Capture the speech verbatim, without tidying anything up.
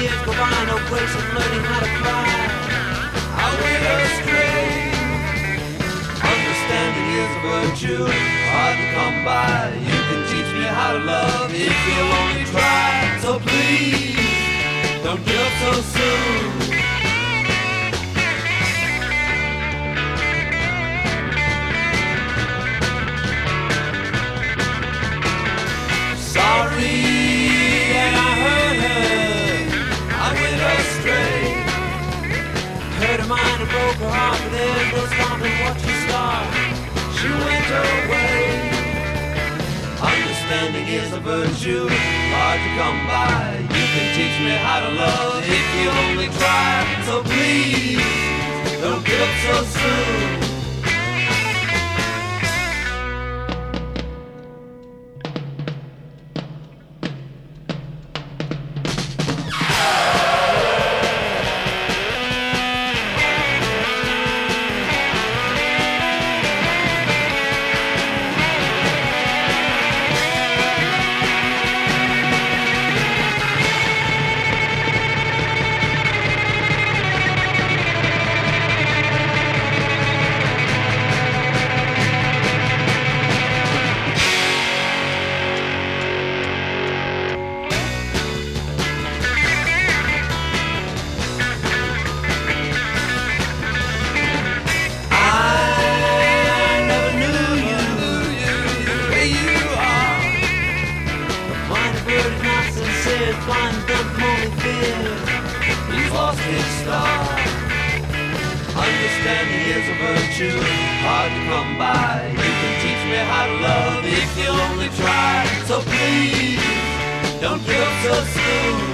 years go by, no grace in learning how to fly. I went astray. Understanding is a virtue, hard to come by. You can teach me how to love if you'll only try. So please, don't give up so soon. Sorry that I hurt her, I went astray. Hurt her mind and broke her heart, but there's no stopping what you start. She went away. Understanding is a virtue, hard to come by. You can teach me how to love if you only try. So please, don't give up so soon. Blind dumb only fear. He's lost his star. Understanding is a virtue, hard to come by. You can teach me how to love if you'll only try. So please, don't give up so soon.